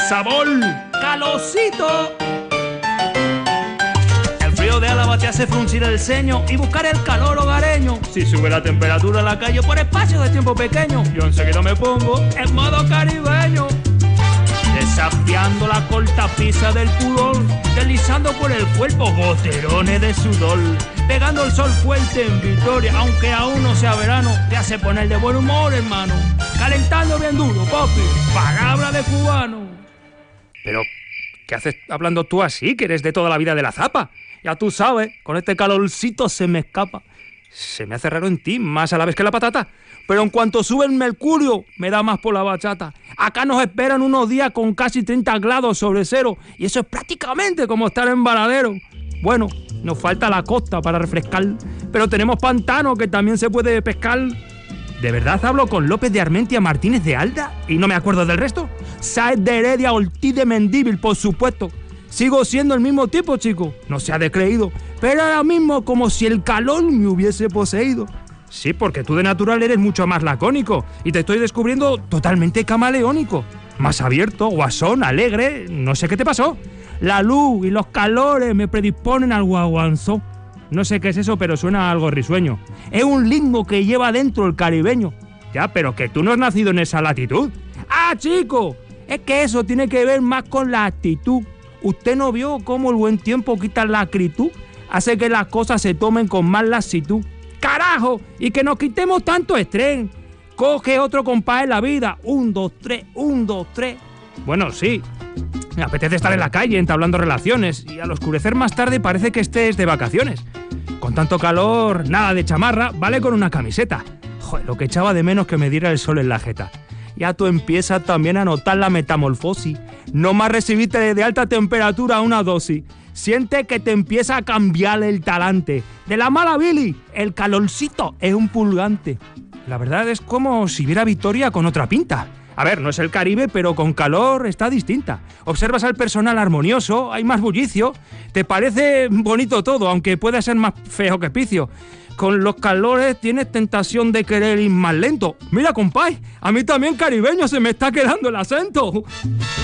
sabor, calorcito. El frío de Álava te hace fruncir el ceño y buscar el calor hogareño. Si sube la temperatura en la calle por espacios de tiempo pequeño, yo enseguida me pongo en modo caribeño. Desafiando la cortapisa del pudor, deslizando por el cuerpo goterones de sudor, pegando el sol fuerte en Vitoria, aunque aún no sea verano, te hace poner de buen humor, hermano. Calentando bien duro, papi, palabra de cubano. Pero, ¿qué haces hablando tú así, que eres de toda la vida de la zapa? Ya tú sabes, con este calorcito se me escapa. Se me hace raro en ti, más a la vez que la patata. Pero en cuanto sube el mercurio, me da más por la bachata. Acá nos esperan unos días con casi 30 grados sobre cero, y eso es prácticamente como estar en Varadero. Bueno, nos falta la costa para refrescar, pero tenemos pantano que también se puede pescar. ¿De verdad hablo con López de Armentia, Martínez de Alda y no me acuerdo del resto? Sáez de Heredia, Ortiz de Mendíbil, por supuesto. Sigo siendo el mismo tipo, chico, no se ha descreído, pero ahora mismo como si el calor me hubiese poseído. Sí, porque tú de natural eres mucho más lacónico y te estoy descubriendo totalmente camaleónico. Más abierto, guasón, alegre, no sé qué te pasó. La luz y los calores me predisponen al guaguanzó. No sé qué es eso, pero suena algo risueño. Es un lingo que lleva dentro el caribeño. Ya, pero que tú no has nacido en esa latitud. ¡Ah, chico! Es que eso tiene que ver más con la actitud. ¿Usted no vio cómo el buen tiempo quita la acritud? Hace que las cosas se tomen con más laxitud. ¡Carajo! Y que nos quitemos tanto estrés. Coge otro compás en la vida. 1, 2, 3, 1, 2, 3. Bueno, sí. Me apetece estar en la calle entablando relaciones y al oscurecer más tarde parece que estés de vacaciones. Con tanto calor, nada de chamarra, vale con una camiseta. Joder, lo que echaba de menos que me diera el sol en la jeta. Ya tú empiezas también a notar la metamorfosis. No más recibirte de alta temperatura una dosis. Siente que te empieza a cambiar el talante. De la mala Billy, el calorcito es un pulgante. La verdad es como si viera Vitoria con otra pinta. A ver, no es el Caribe, pero con calor está distinta. Observas al personal armonioso, hay más bullicio. Te parece bonito todo, aunque pueda ser más feo que picio. Con los calores tienes tentación de querer ir más lento. Mira, compay, a mí también caribeño se me está quedando el acento.